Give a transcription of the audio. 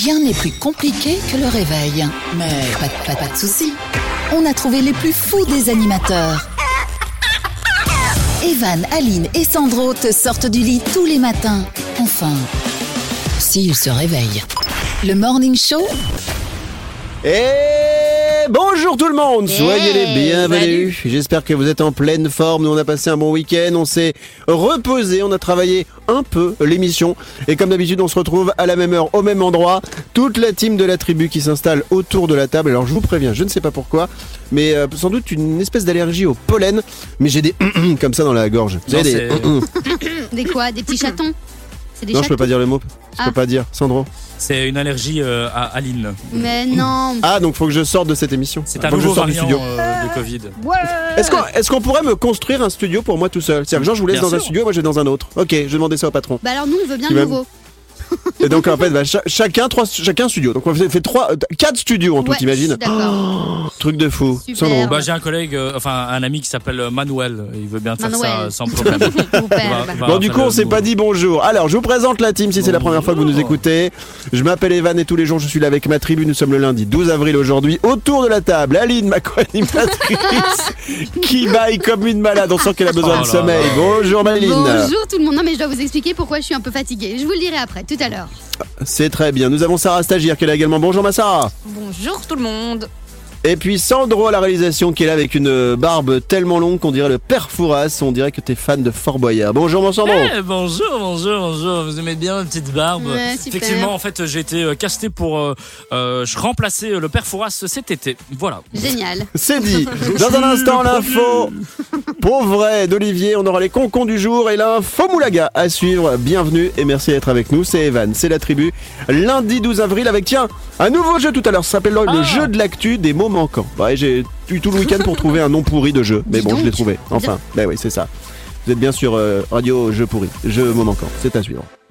Rien n'est plus compliqué que le réveil. Mais pas de soucis. On a trouvé les plus fous des animateurs. Evan, Aline et Sandro te sortent du lit tous les matins. Enfin, s'ils se réveillent. Le Morning Show. Et bonjour tout le monde, soyez les bienvenus. J'espère que vous êtes en pleine forme. Nous on a passé un bon week-end, on s'est reposé, on a travaillé un peu l'émission. Et comme d'habitude on se retrouve à la même heure, au même endroit. Toute la team de la tribu qui s'installe autour de la table. Alors je vous préviens, je ne sais pas pourquoi, mais sans doute une espèce d'allergie au pollen. Mais j'ai des comme ça dans la gorge. Vous savez, Des quoi? Des petits chatons? C'est des non, chatons? je peux pas dire le mot. Je peux pas dire. Sandro. C'est une allergie à Aline. Mais non. Ah, donc faut que je sorte de cette émission. C'est un Faut que je nouveau sorte du variant studio. de Covid. Ouais. Est-ce qu'on pourrait me construire un studio pour moi tout seul? C'est-à-dire que genre je vous laisse Bien dans un sûr. studio et moi je vais dans un autre. Ok, je vais demander ça au patron. Bah alors nous on veut bien Tu le vas- nouveau. Et donc en fait, chacun studio. Donc on fait 4 studios en tout, Ouais, t'imagines? je suis d'accord. Truc de fou. Super. Sandro. Bah, j'ai un collègue, un ami qui s'appelle Manuel. Il veut bien faire Manuel. ça sans problème. Super. Bon, du coup, on s'est pas dit bonjour. Alors, je vous présente la team si c'est la première fois que vous nous écoutez. Je m'appelle Evan et tous les jours, je suis là avec ma tribu. Nous sommes le lundi 12 avril aujourd'hui. Autour de la table, Aline, ma co-animatrice, qui baille comme une malade. On sent qu'elle a besoin de Oh là sommeil. là. Bonjour, Maline. Bonjour tout le monde. Non mais je dois vous expliquer pourquoi je suis un peu fatiguée. Je vous le dirai après, tout à l'heure. C'est très bien. Nous avons Sarah Stagiaire qui est là également. Bonjour, ma Sarah. Bonjour tout le monde. Et puis Sandro à la réalisation qui est là avec une barbe tellement longue qu'on dirait le père Fouras. On dirait que t'es fan de Fort Boyard. Bonjour, mon Sandro. Bonjour. Vous aimez bien ma petite barbe? Ouais, super. Effectivement, en fait, j'ai été casté pour remplacer le père Fouras cet été. Voilà. Génial. C'est dit. Dans un instant, l'info pour vrai d'Olivier. On aura les concons du jour et l'info moulaga à suivre. Bienvenue et merci d'être avec nous. C'est Evan, c'est la tribu. Lundi 12 avril avec, tiens, un nouveau jeu tout à l'heure. Ça s'appelle le jeu de l'actu des mots manquants. Ouais, j'ai eu tout le week-end pour trouver un nom pourri de jeu. Mais Dis bon, je l'ai donc. trouvé. Enfin, ben oui, c'est ça. Vous êtes bien sur Radio Jeu pourri. Jeu mots manquants. C'est à suivre.